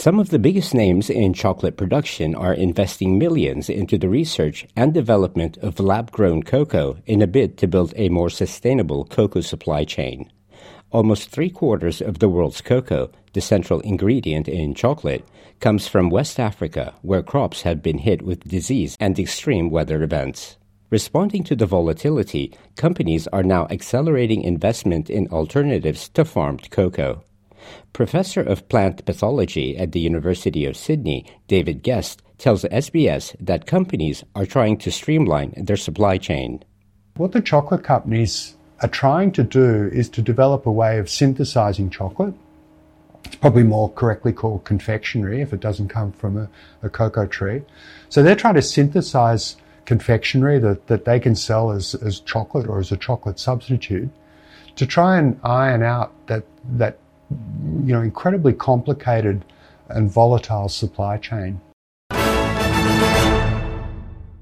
Some of the biggest names in chocolate production are investing millions into the research and development of lab-grown cocoa in a bid to build a more sustainable cocoa supply chain. Almost three-quarters of the world's cocoa, the central ingredient in chocolate, comes from West Africa, where crops have been hit with disease and extreme weather events. Responding to the volatility, companies are now accelerating investment in alternatives to farmed cocoa. Professor of Plant Pathology at the University of Sydney, David Guest, tells SBS that companies are trying to streamline their supply chain. What the chocolate companies are trying to do is to develop a way of synthesizing chocolate. It's probably more correctly called confectionery if it doesn't come from a cocoa tree. So they're trying to synthesize confectionery that they can sell as chocolate or as a chocolate substitute to try and iron out that incredibly complicated and volatile supply chain.